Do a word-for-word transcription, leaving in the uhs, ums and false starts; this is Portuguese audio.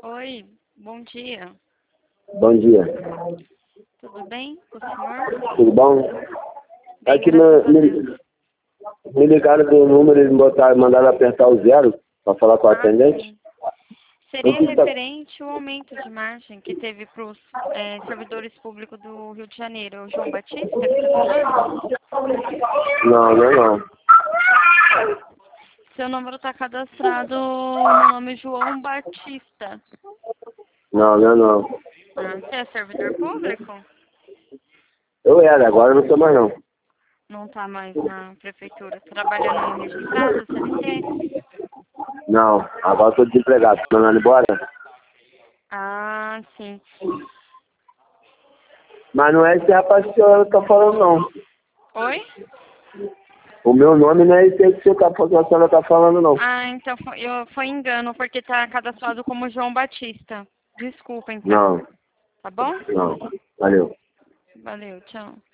Oi, bom dia. Bom dia. Tudo bem com o senhor? Tudo bom? Bem, É que graças a me, Deus. me, me ligaram do número e me botaram, mandaram apertar o zero para falar com o Ah, atendente. sim. O Seria que tá... referente ao aumento de margem que teve para os é, servidores públicos do Rio de Janeiro. O João Batista que está falando? Não, não é não. Seu número está cadastrado no nome João Batista. Não, não é não. Ah, você é servidor público? Eu era, agora eu não sou mais não. Não está mais na prefeitura. Trabalhando registrado, C L T? Não, agora eu tô desempregado. Tô mandando embora. Ah, sim. Mas não é esse rapaz que eu tô falando não. Oi? O meu nome não é esse aí que você tá, que a senhora tá falando não. Ah, então foi, eu, foi engano, porque está cadastrado como João Batista. Desculpa, então. Não, Tá bom? não. Valeu. Valeu, tchau.